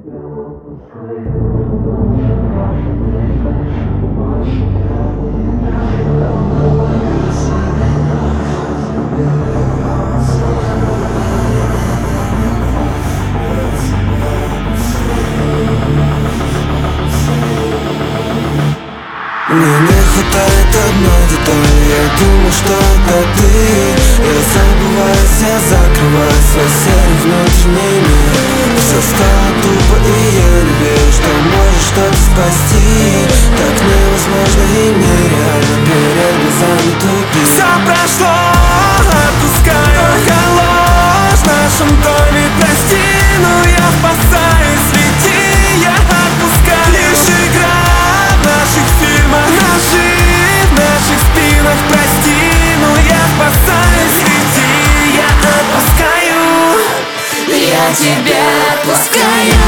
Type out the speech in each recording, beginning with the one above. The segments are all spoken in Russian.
Мне не хватает одной детали, я думаю, что это ты. Я забываюсь, я закрываю свой серый внутренний мир. Все стало тупо, и я не верю, что можешь что-то спасти. Так невозможно и нереально, перед глазами тупик. Все прошло, отпускаю, только ложь в нашем доме, прости, но я спасаюсь, лети, я отпускаю. Лишь игра в наших фильмах, ножи в наших спинах, прости, но я спасаюсь, лети, я отпускаю. Я тебя отпускаю.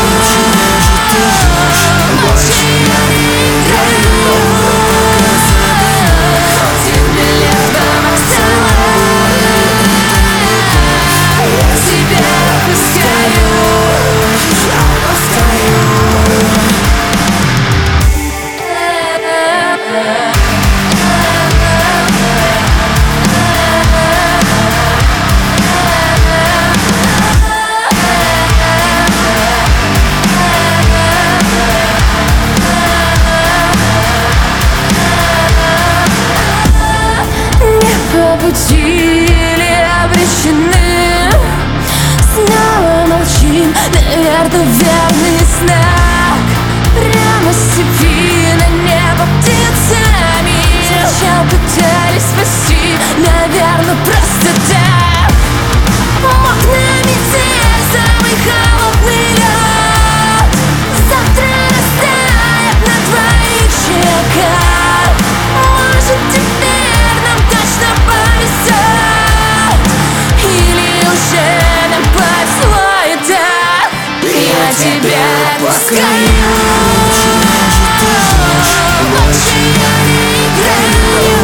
Больше я не играю. Один миллион поцелуй. Я тебя отпускаю. Или обречены. Снова молчим, наверное, верный знак. Прямо с цепи на небо птицами. Сначала пытались спасти, наверное, просто так. Мог на метель, самый холодный лед. Завтра растает на твоих щеках. Может, теперь нам точно повезет, или уже нам повезло и так. Я тебя отпускаю. Больше я не играю.